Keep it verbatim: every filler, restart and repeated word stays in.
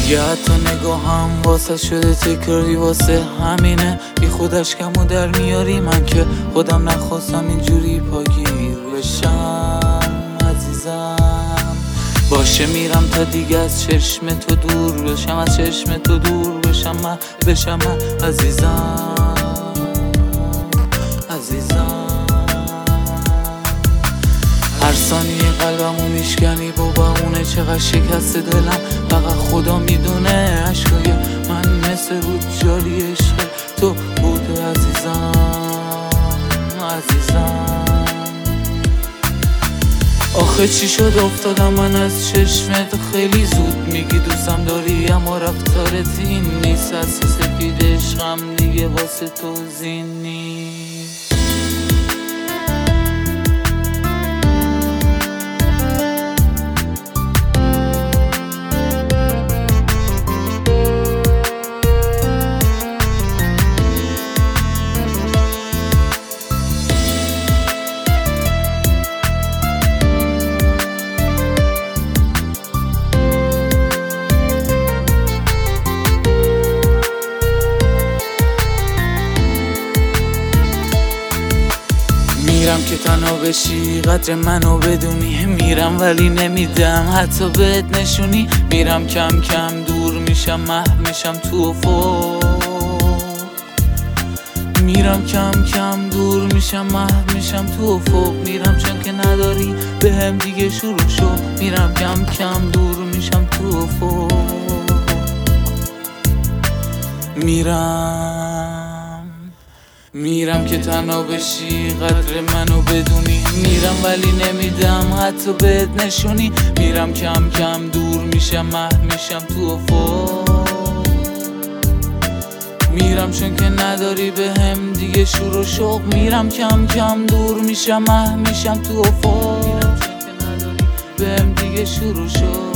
دیگه حتی نگاهم واسه شده تکراری، واسه همینه بی خودش کمو در میاری. من که خودم نخواستم اینجوری پاگیر بشم عزیزم. باشه میرم تا دیگه از چشم تو دور بشم، از چشم تو دور بشم من بشم من عزیزم عزیزم. هر ثانیه قلبمو میشکنی بابا، اونه چقدر شکست دلم فقط خدا میدونه. عشقای من مثل رود جاری عشق تو بوده عزیزم عزیزم. آخه چی شد افتادم من از چشمت، خیلی زود میگی دوستم داری اما رفتارت این نیست. از سفید عشقم دیگه واسه تو زین نیست. میرم که تنها بشی قدر منو بدونی، میرم ولی نمیدم حتی بهت نشونی. میرم کم کم دور میشم محو میشم تو افق، میرم کم کم دور میشم محو میشم تو افق. میرم چون که نداری به هم دیگه شروع شو، میرم کم کم دور میشم تو افق. میرم میرم که تنها بشی قدر منو بدونی، میرم ولی نمیدم حتی بهت نشونی. میرم کم کم دور میشم محو میشم تو افق، میرم چون که نداری به هم دیگه شور و شوق. میرم کم کم دور میشم محو میشم تو افق، میرم چون که نداری به هم دیگه شور و شوق.